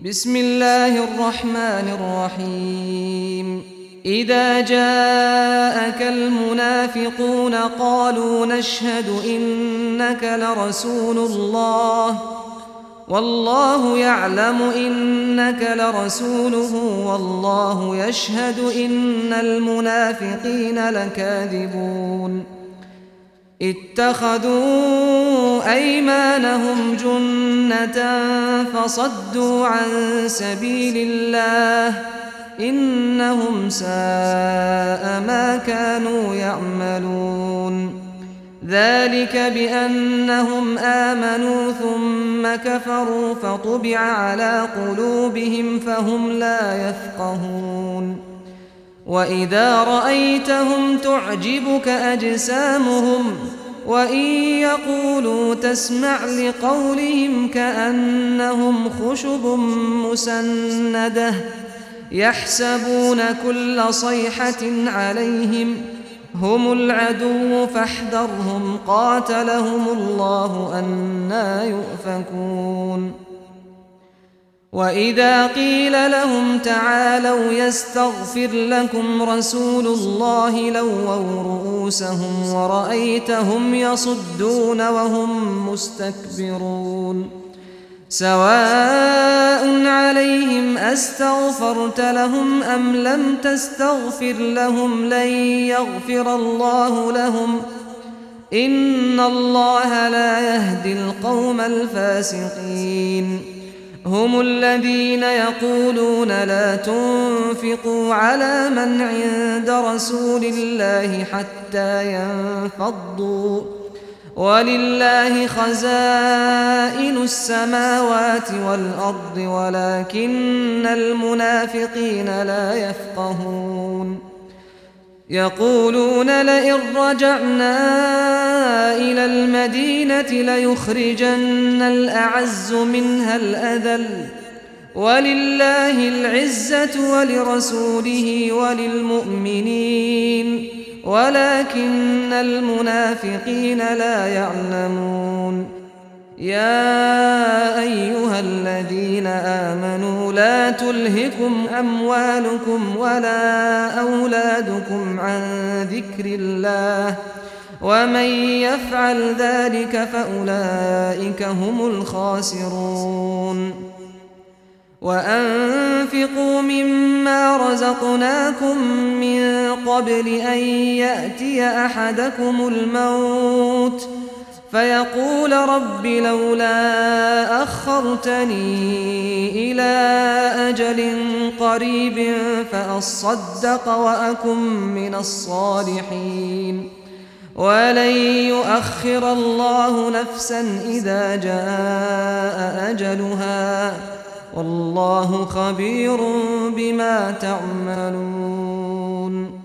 بسم الله الرحمن الرحيم إذا جاءك المنافقون قالوا نشهد إنك لرسول الله والله يعلم إنك لرسوله والله يشهد إن المنافقين لكاذبون اتخذوا أيمانهم جنة فصدوا عن سبيل الله إنهم ساء ما كانوا يعملون ذلك بأنهم آمنوا ثم كفروا فطبع على قلوبهم فهم لا يفقهون وإذا رأيتهم تعجبك أجسامهم وإن يقولوا تسمع لقولهم كأنهم خشب مسندة يحسبون كل صيحة عليهم هم العدو فاحذرهم قاتلهم الله أنى يؤفكون وإذا قيل لهم تعالوا يستغفر لكم رسول الله لووا رؤوسهم ورأيتهم يصدون وهم مستكبرون سواء عليهم أستغفرت لهم أم لم تستغفر لهم لن يغفر الله لهم إن الله لا يهدي القوم الفاسقين هم الذين يقولون لا تنفقوا على من عند رسول الله حتى ينفضوا ولله خزائن السماوات والأرض ولكن المنافقين لا يفقهون يقولون لئن رجعنا إلى المدينة ليخرجن الأعز منها الأذل ولله العزة ولرسوله وللمؤمنين ولكن المنافقين لا يعلمون يا أيها الذين آمنوا لا تلهكم أموالكم ولا أولادكم عن ذكر الله ومن يفعل ذلك فأولئك هم الخاسرون وأنفقوا مما رزقناكم من قبل أن يأتي أحدكم الموت فيقول رب لولا أخرتني إلى أجل قريب فأصدق وأكن من الصالحين ولن يؤخر الله نفسا إذا جاء أجلها والله خبير بما تعملون